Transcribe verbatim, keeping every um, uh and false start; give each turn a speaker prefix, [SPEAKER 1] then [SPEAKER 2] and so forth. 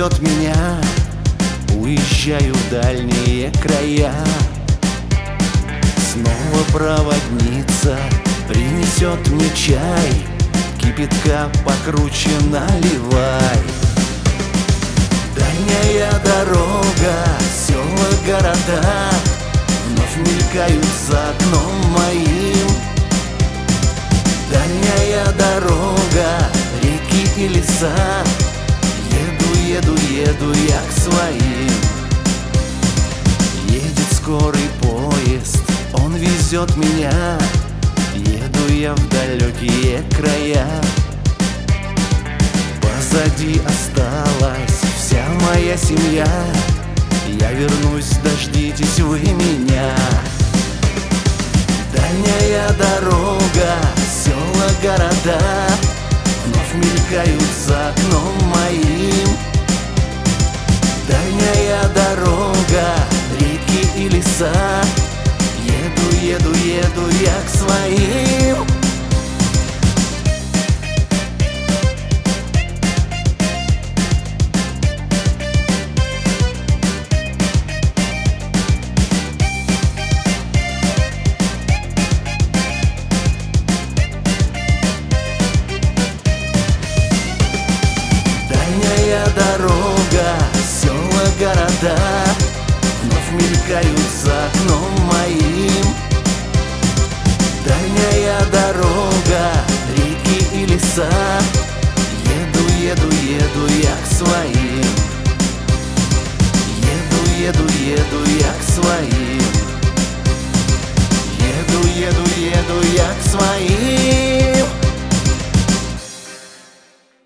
[SPEAKER 1] везет меня, уезжаю в дальние края. Снова проводница принесет мне чай, кипятка покруче наливай. Дальняя дорога, села, города вновь мелькают за окном моим. Дальняя дорога, реки и леса, еду, еду, еду я к своим. Едет скорый поезд, он везет меня, еду я в далекие края. Позади осталась вся моя семья, я вернусь, дождитесь вы меня. Дальняя дорога, села, города вновь мелькают за окном моим. Дальняя дорога, реки и леса, еду, еду, еду я к своим. Дальняя дорога, села, города вновь мелькают за окном моим. Дальняя дорога, реки и леса, еду, еду, еду я к своим. Еду, еду, еду я к своим. Еду, еду, еду я к своим.